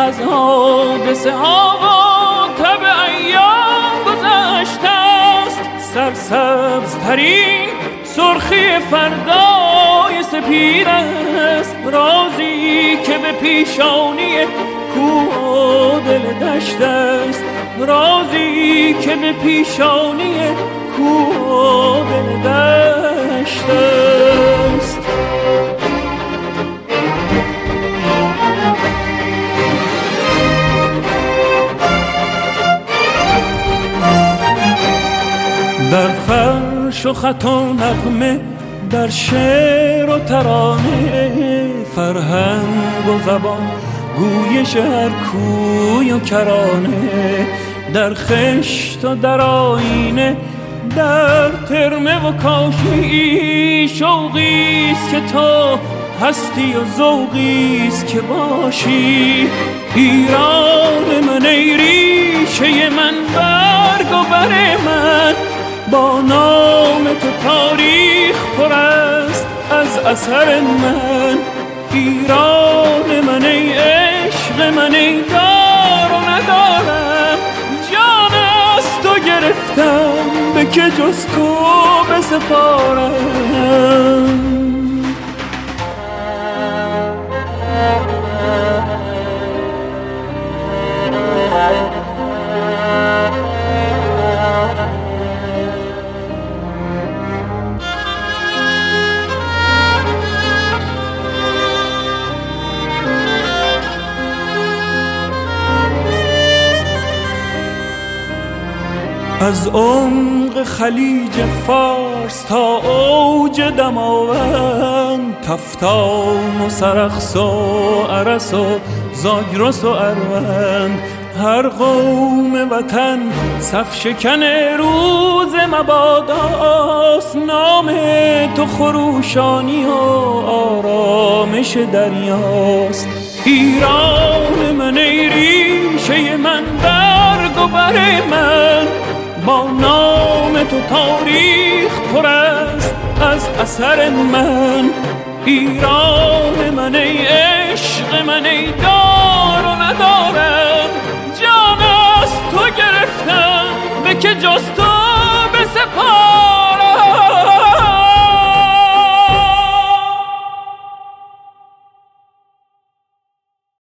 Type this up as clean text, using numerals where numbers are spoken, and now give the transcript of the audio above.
از حادثه ها و تب ایام گذشته است. سرسبزترین سرخی فردای سپید است، رازی که به پیشانی کوه و دل دشت است، رازی که به پیشانی کوه و دل دشت است. در فرش و خط و نغمه، در شعر و ترانه، فرهنگ و زبان، گویش هر کوی و کرانه، در خشت و در آینه، در ترمه و کاشی، شوقیست که تو هستی و ذوقیست که باشی. ایران من ای ریشه من، برگ و بر من، با نام تو تاریخ پر است از اثر من. ایران من ای عشق من، ای دار و ندارم، جان از تو گرفتم، به که جز تو بسپارم. از عمق خلیج فارس تا اوج دماوند، کفتان و سرخس و ارس و زاگرس و اروند، هر قوم وطن صف شکن روز مباداست. نام تو خروشانی و آرامش دریاست. ایران من ای ریشه من، برگ و بر من، با نام تو تاریخ پر است از اثر من. ایران من ای عشق من، ای دار و ندارم، جان از تو گرفتم، به که جز تو